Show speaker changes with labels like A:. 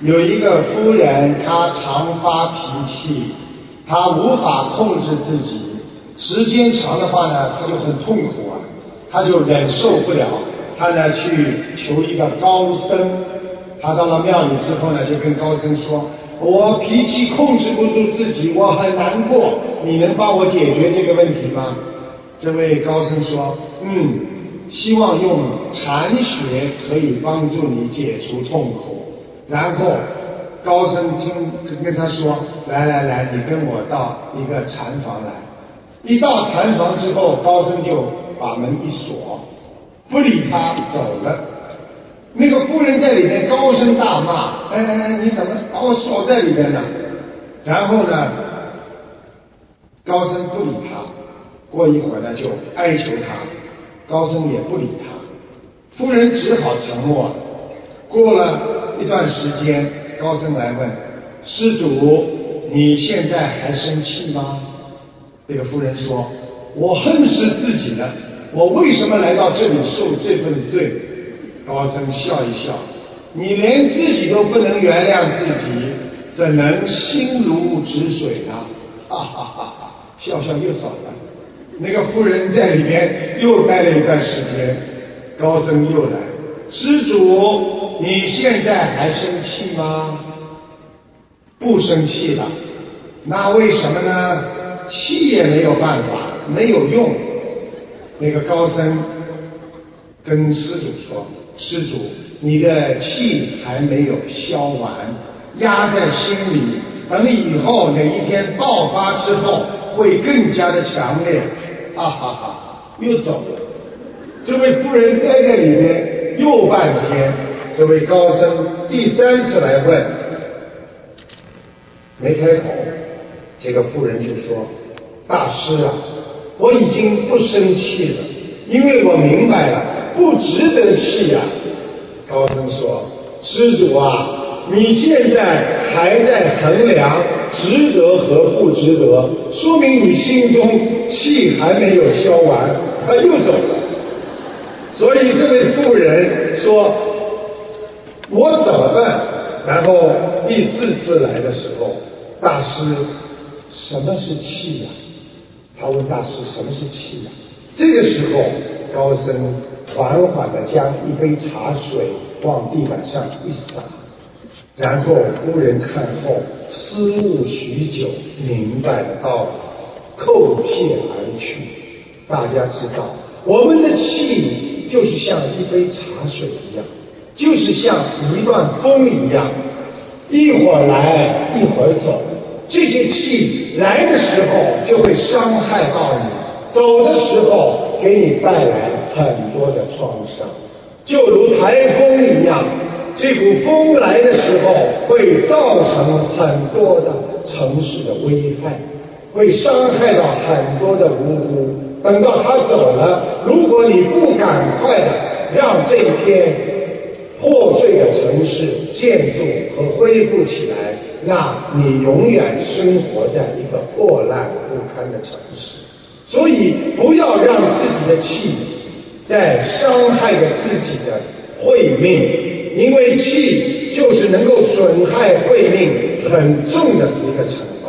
A: 有一个夫人，她常发脾气，她无法控制自己，时间长的话呢，她就很痛苦啊，她就忍受不了，她呢去求一个高僧，她到了庙里之后呢，就跟高僧说，我脾气控制不住自己，我很难过，你能帮我解决这个问题吗？这位高僧说，希望用禅学可以帮助你解除痛苦。然后高僧跟他说，来，你跟我到一个禅房来。一到禅房之后，高僧就把门一锁，不理他走了。那个夫人在里面高声大骂，你怎么把我锁在里面呢？然后呢，高僧不理他，过一会儿呢就哀求他，高僧也不理他，夫人只好沉默了。过了一段时间，高僧来问，施主，你现在还生气吗？这个夫人说，我恨死自己了，我为什么来到这里受这份罪？高僧笑一笑，你连自己都不能原谅自己，怎能心如止水呢？哈哈哈哈，笑笑又走了。那个夫人在里面又待了一段时间，高僧又来，施主，你现在还生气吗？不生气了。那为什么呢？气也没有办法，没有用。那个高僧跟施主说，施主，你的气还没有消完，压在心里，等以后哪一天爆发之后会更加的强烈。哈哈哈，又走了。这位夫人待在里面又半天，这位高僧第三次来问，没开口。这个妇人就说，大师啊，我已经不生气了，因为我明白了不值得气啊。高僧说，施主啊，你现在还在衡量值得和不值得，说明你心中气还没有消完。他又走了。所以这位妇人说，我怎么办？然后第四次来的时候，大师，什么是气呀？他问大师，什么是气呀？这个时候高僧缓缓地将一杯茶水往地板上一洒，然后夫人看后思悟许久，明白了道理，叩谢而去。大家知道，我们的气就是像一杯茶水一样，就是像一段风一样，一会儿来一会儿走。这些气来的时候就会伤害到你，走的时候给你带来很多的创伤，就如台风一样，这股风来的时候会造成很多的城市的危害，会伤害到很多的无辜。等到他走了，如果你不赶快的让这片破碎的城市建筑和恢复起来，那你永远生活在一个破烂不堪的城市。所以不要让自己的气在伤害着自己的慧命，因为气就是能够损害慧命很重的一个成分。